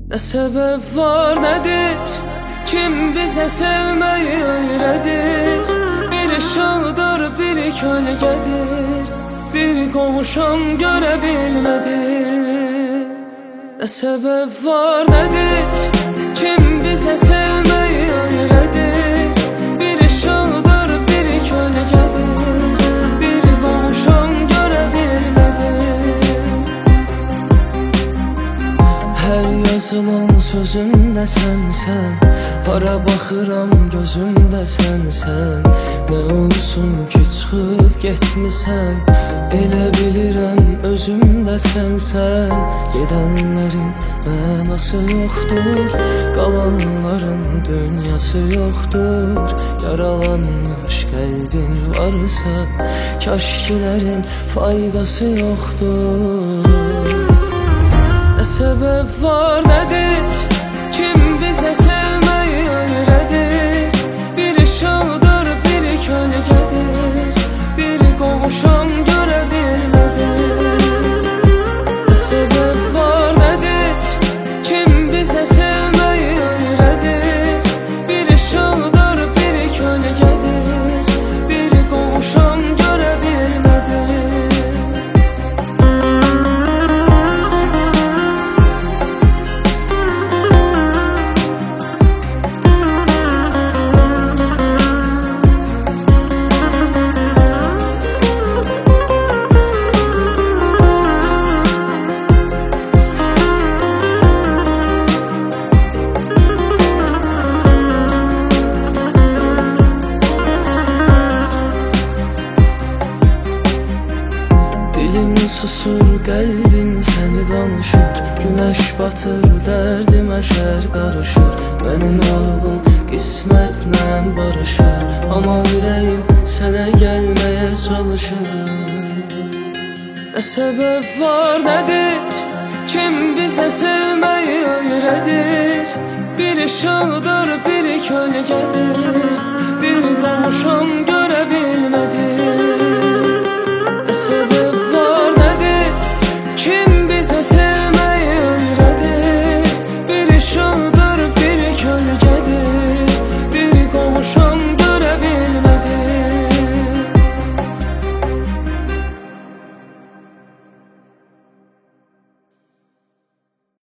Ne sebep var nedir? Kim bize sevmeyi öğretir? Biri şağıdır, biri kölgedir. Bir qovuşan görebilmedir. Ne sebep var nedir? Kim bize sevmeyi öğretir? Biri şağıdır, biri kölgedir. Bir qovuşan görebilmedir. Her yazılan sözümdə sənsən, hara baxıram gözümdə sənsən. Nə olsun ki çıxıb getmisən, elə bilirəm özümdə sənsən. Gedənlərin mənası yoxdur, qalanların dünyası yoxdur. Yaralanmış qəlbin varsa, kaşkilərin faydası yoxdur. Ne sebep var nedir? Kim bize sevmeyi öğretir? Biri şağıdır, biri kölgedir. Biri qovuşan görebilmedir. Ne sebep var nedir? Kim bize sevmeyi öğretir? Biri şağıdır, biri kölgedir. Biri qovuşan görebilmedir. Dilim susur, qəlbim səni danışır. Günəş batır, dərdimə şər qarışır. Mənim ağlım qismətlə barışır, amma ürəyim sənə gəlməyə çalışır. Ne sebep var nedir? Kim bize sevmeyi öğretir? Biri şağıdır, biri kölgedir. Bir qovuşan